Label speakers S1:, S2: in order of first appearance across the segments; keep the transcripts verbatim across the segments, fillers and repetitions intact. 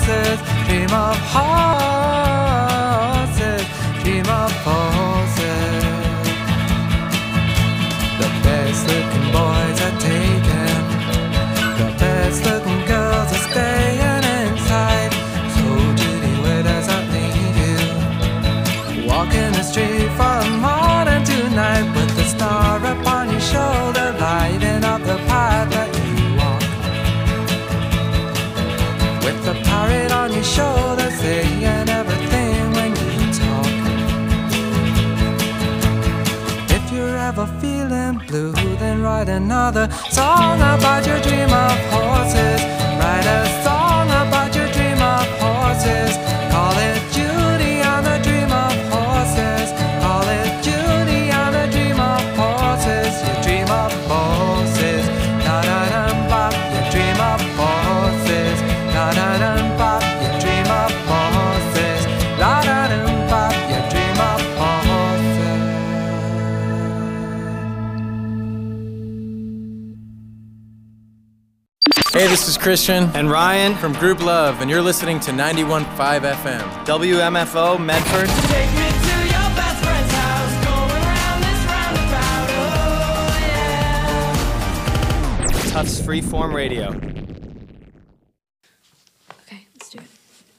S1: horses, dream of horses, dream of horses. The best looking boys are taken, the best looking girls are staying inside. So Judy, where does that leave you? Walking the street from morning to night, with the star upon your shoulder, lighting up the path that you walk. With the parrot on your shoulder, saying everything when you talk. If you're ever feeling blue, then write another song about your dream of horses. Write a song about your dream of horses. Call it Judy and the dream of horses. Call it Judy and the dream of horses. You dream of horses. Da da da bop. You dream of horses. Da da da bop. You dream of horses. Da da da bop. You dream of horses.
S2: Hey, this is Christian
S3: and Ryan
S2: from Group Love, and you're listening to ninety-one point five F M.
S3: W M F O Medford.
S4: Take me to your best friend's house, going round this roundabout, oh yeah.
S3: Tufts Freeform Radio.
S5: Okay, let's do it.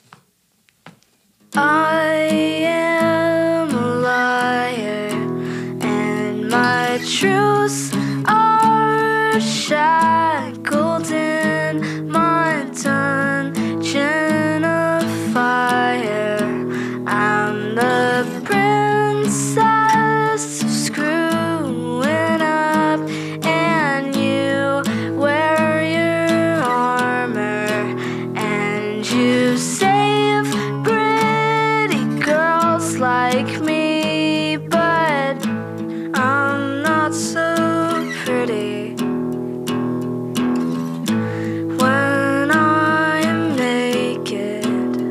S6: I am a liar, and my truths are shackled in my dungeon of fire. I'm the princess screwing up, and you wear your armor, and you save pretty girls like me, but I'm not so pretty. When I am naked,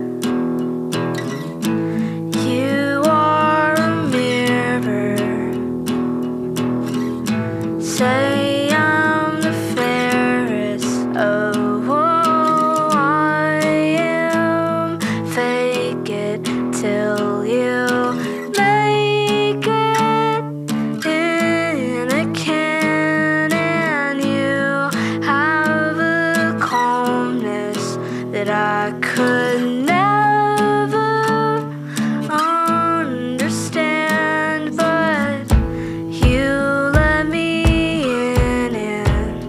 S6: you are a mirror. Say I'm the fairest. Oh, I am. Fake it till you make it in a can, and you have a calmness that I could never understand, but you let me in, and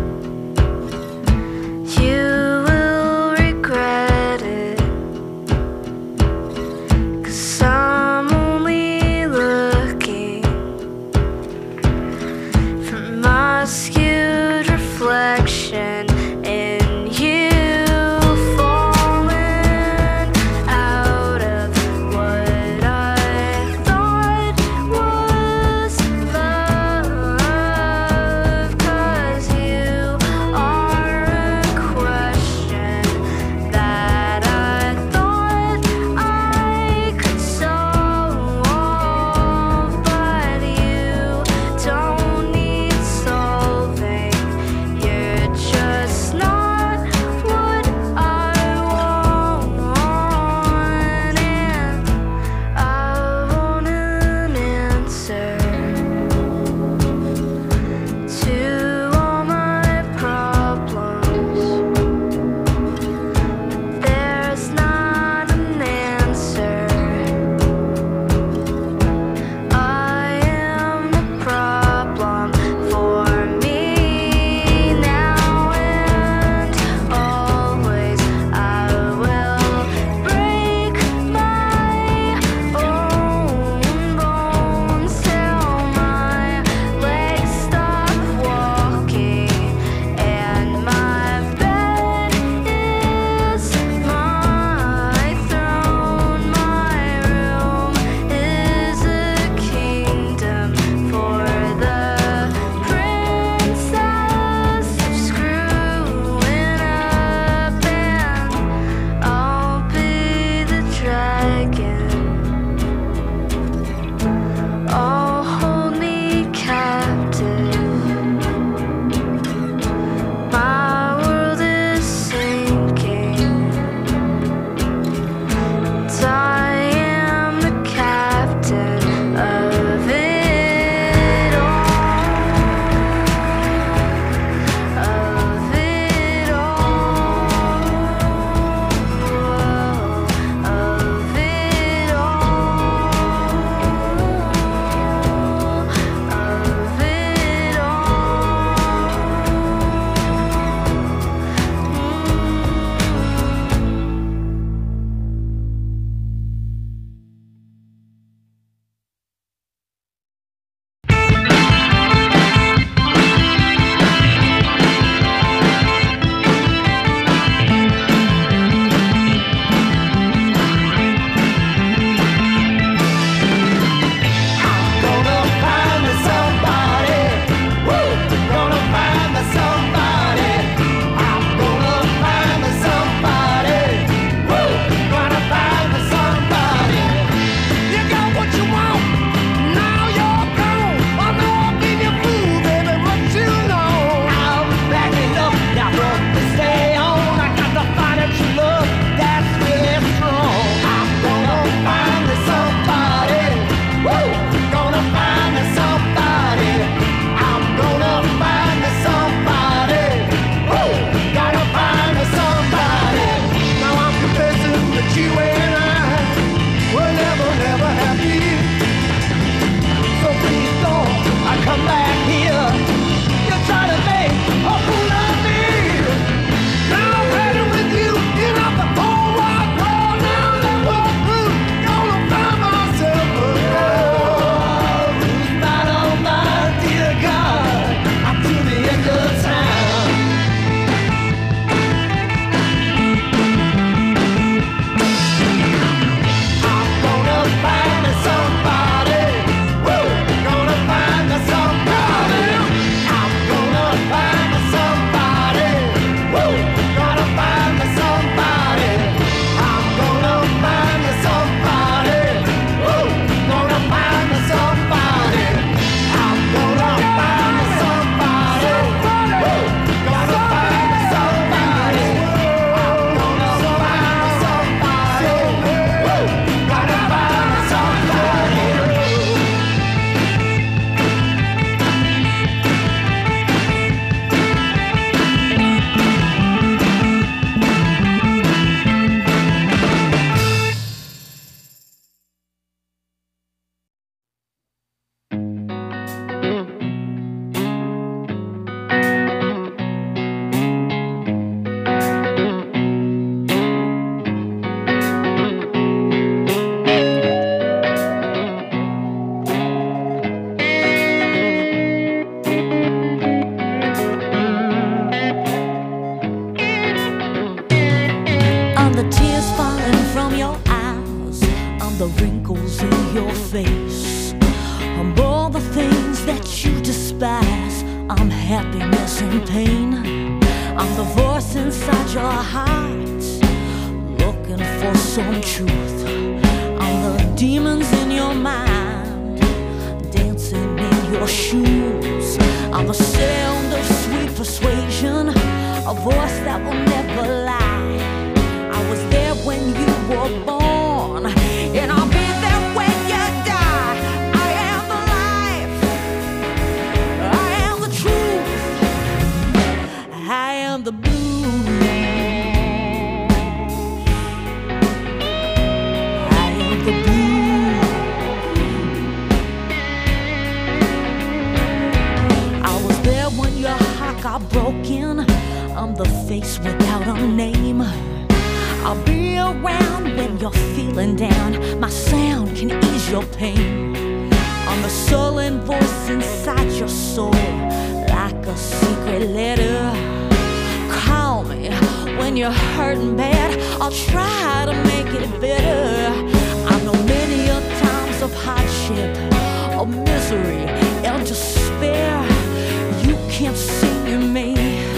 S6: you will regret it, 'cause I'm only looking for my skewed reflection in you, falling
S5: I'm the tears falling from your eyes, I'm the wrinkles in your face, I'm all the things that you despise, I'm happiness and pain, I'm the voice inside your heart, looking for some truth, I'm the demons in your mind, dancing in your shoes, I'm the sound of sweet persuasion, a voice that will never lie. I was there when you were born, and I'll be there when you die. I am the life, I am the truth, I am the blues, I am the blues. I was there when your heart got broken, I'm the face without a name. I'll be around when you're feeling down, my sound can ease your pain. I'm the sullen voice inside your soul, like a secret letter. Call me when you're hurting bad, I'll try to make it better. I know many a times of hardship, of misery and despair. You can't see me,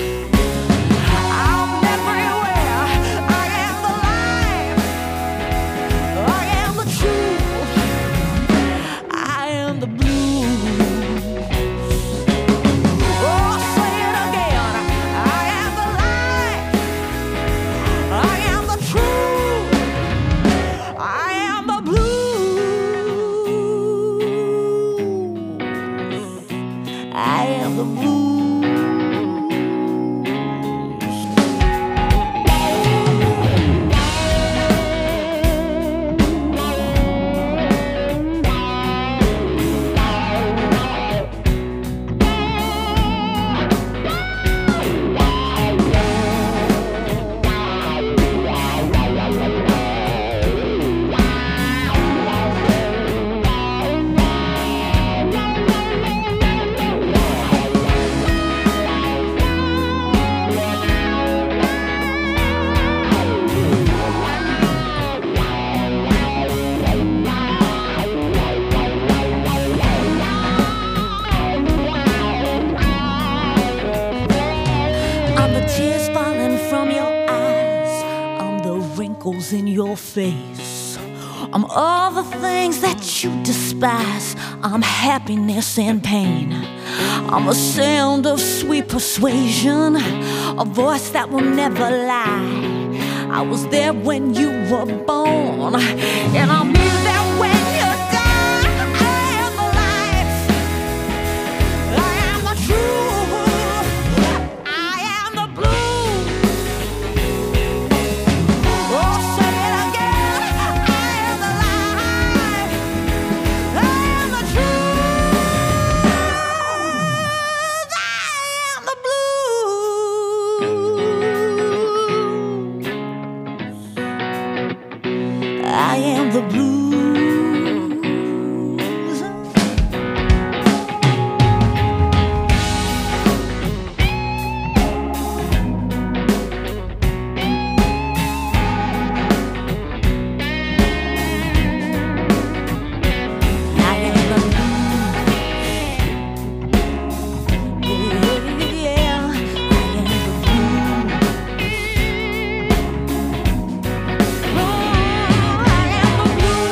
S5: in your face, I'm all the things that you despise, I'm happiness and pain, I'm a sound of sweet persuasion, a voice that will never lie. I was there when you were born, and I'll be there when you die. I am the light, I am the truth, I am the blue. I am the blues. Blue.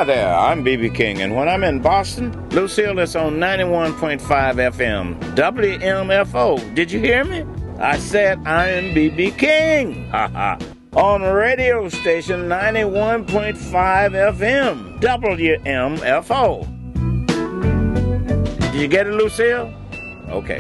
S7: Hi there, I'm B B King, and when I'm in Boston, Lucille is on ninety-one point five F M, W M F O. Did you hear me? I said I'm B B King, haha, on radio station ninety-one point five F M, W M F O. Did you get it, Lucille? Okay.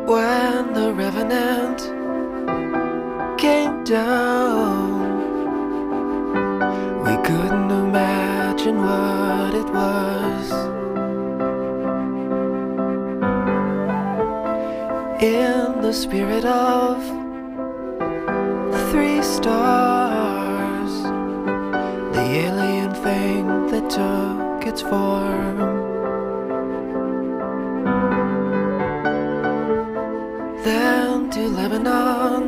S1: when the revenant came down, we couldn't imagine what it was. In the spirit of the three stars, the alien thing that took its form, then to Lebanon.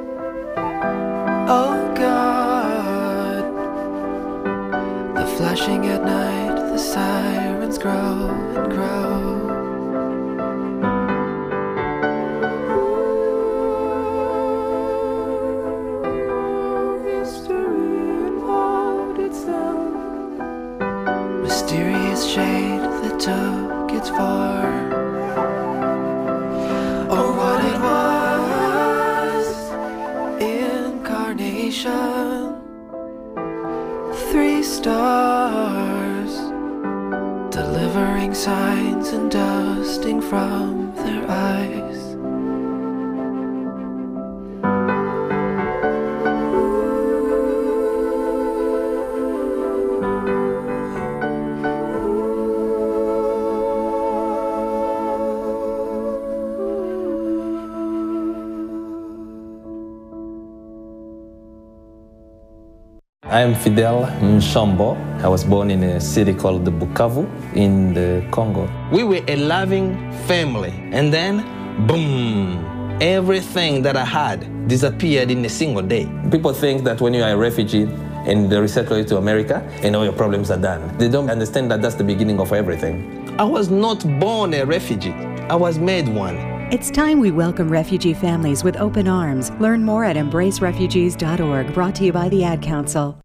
S1: Oh God, the flashing at night, the sirens grow and grow. History involved itself, mysterious shade that took its form. Or what it was, incarnation, three stars, delivering signs and dusting from their eyes.
S8: I am Fidel Nshambo. I was born in a city called Bukavu in the Congo. We were a loving family, and then, boom, everything that I had disappeared in a single day. People think that when you are a refugee and they resettle you to America and all your problems are done. They don't understand that that's the beginning of everything. I was not born a refugee. I was made one.
S9: It's time we welcome refugee families with open arms. Learn more at embrace refugees dot org, brought to you by the Ad Council.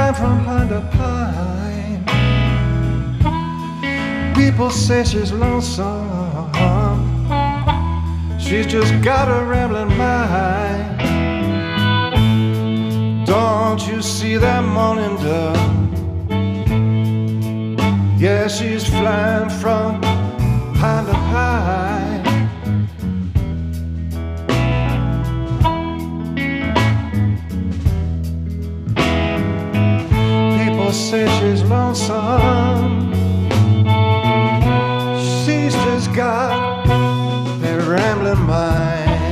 S10: flying from pine to pine. People say she's lonesome. She's just got a rambling mind. Don't you see that morning dove? Yeah, she's flying from pine to pine. People say she's lonesome. She's just got a rambling mind.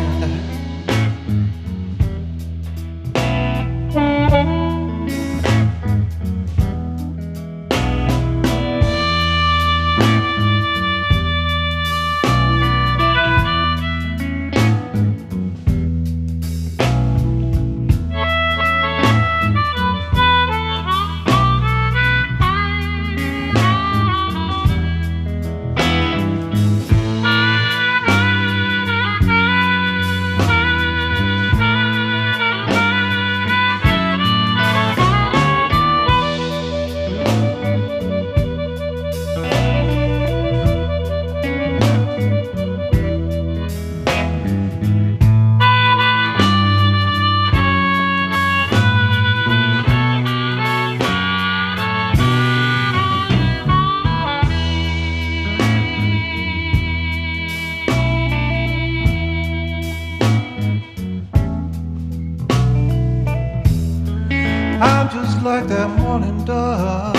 S10: I'm just like that morning dove.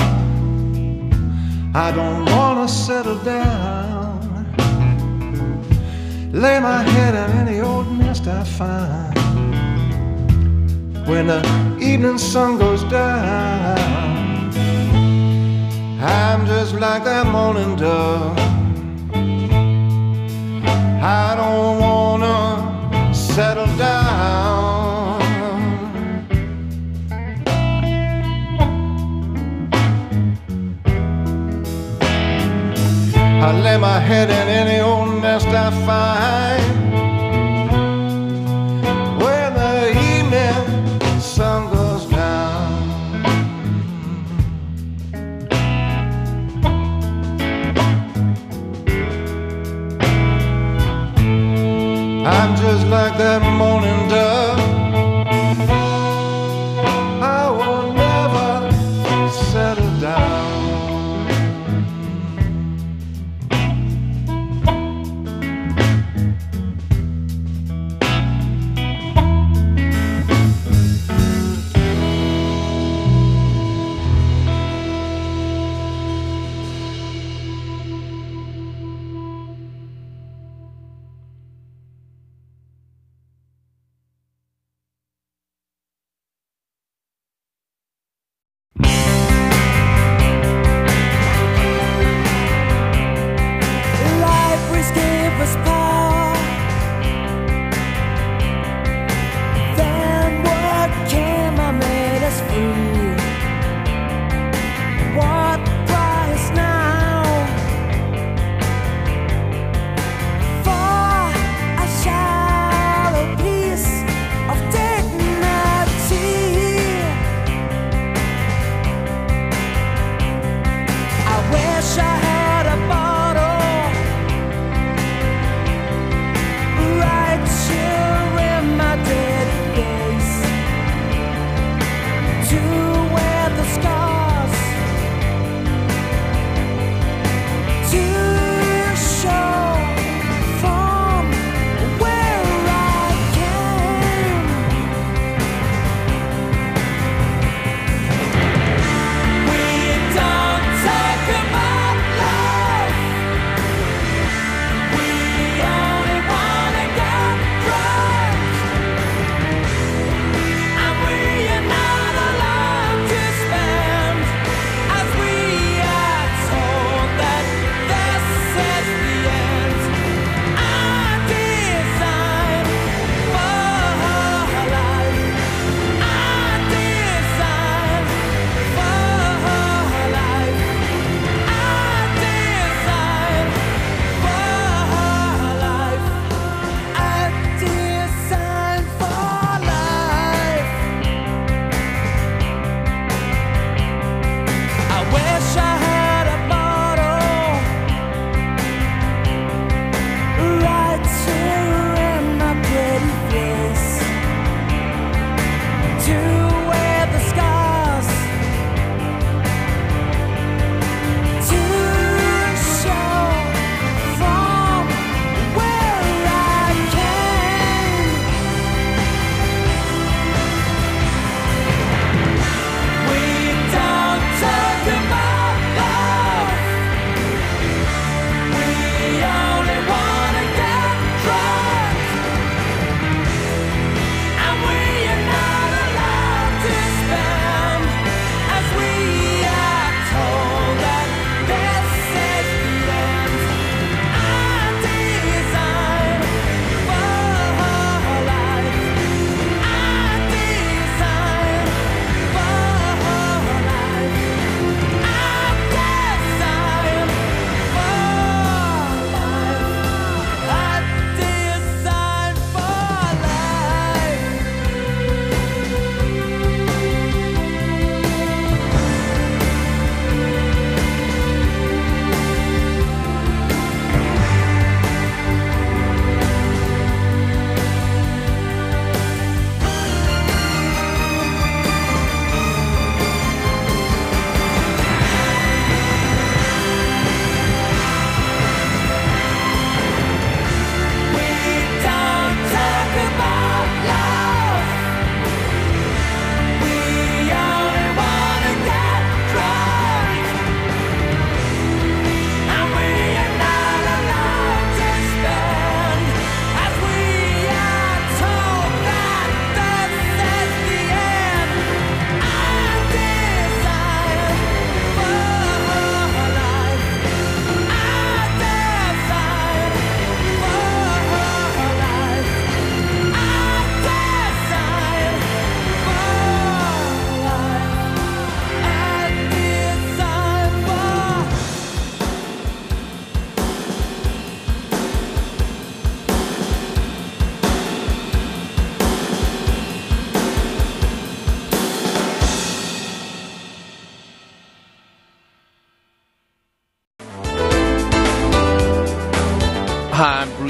S10: I don't wanna settle down, lay my head in any old nest I find. When the evening sun goes down, I'm just like that morning dove. I don't wanna settle down. I lay my head in any old nest I find. When the evening sun goes down, I'm just like that morning dove. I will never settle down.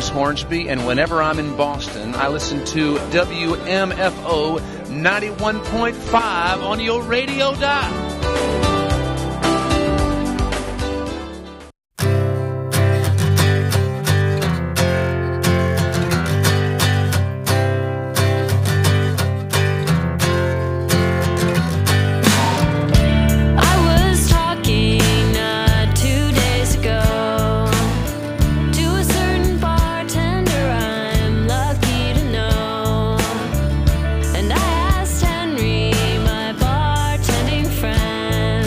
S11: Chris Hornsby, and whenever I'm in Boston, I listen to W M F O ninety-one point five on your radio dial.
S6: And I asked Henry, my bartending friend,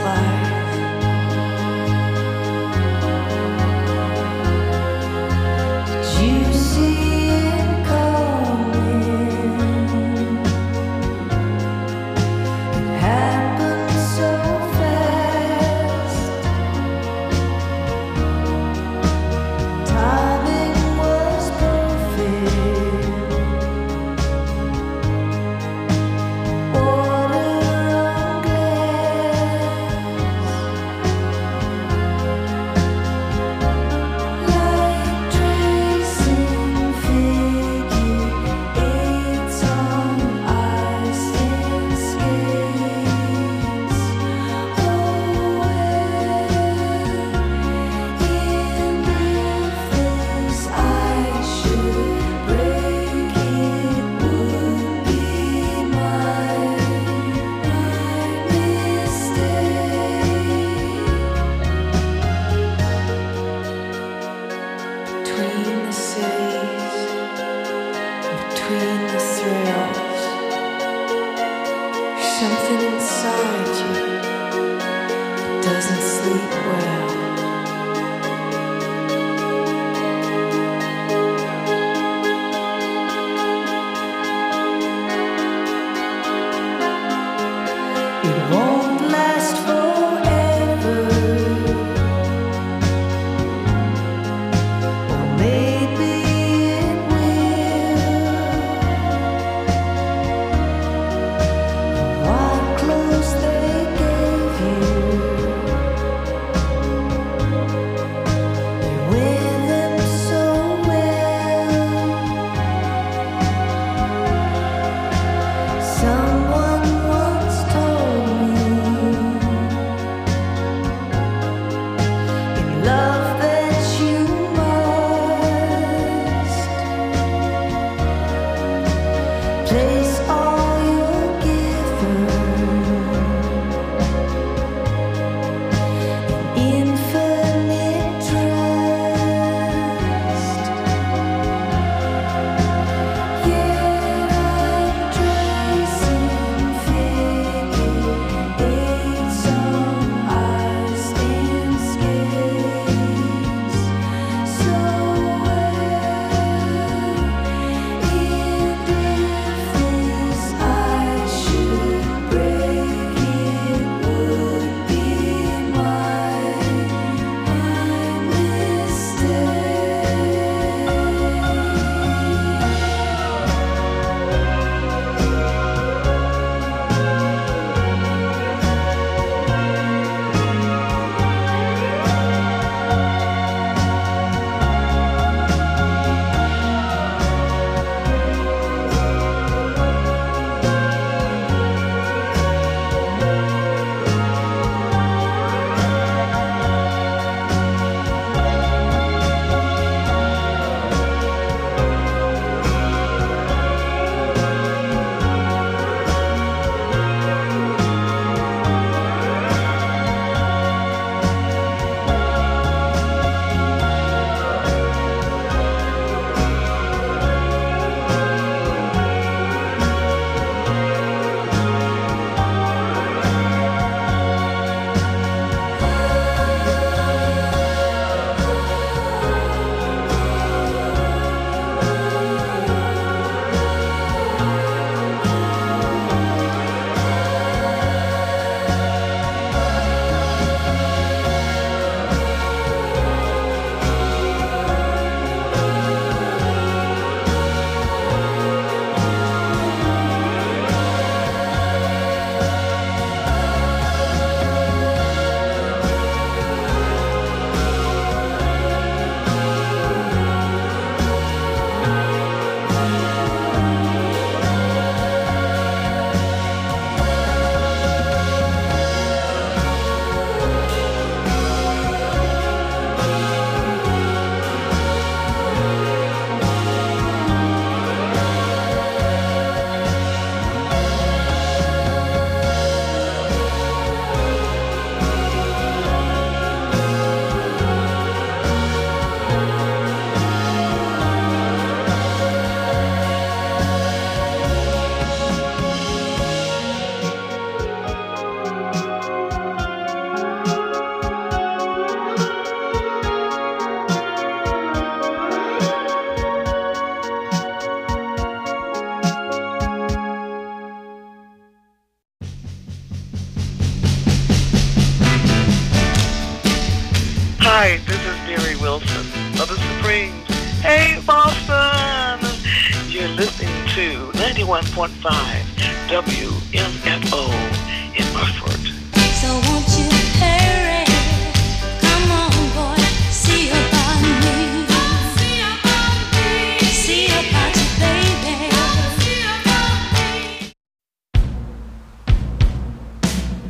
S12: What clothes they gave you Hi, this is Mary Wilson of the Supremes. Hey, Boston! You're listening to ninety-one point five W M F O in Murford.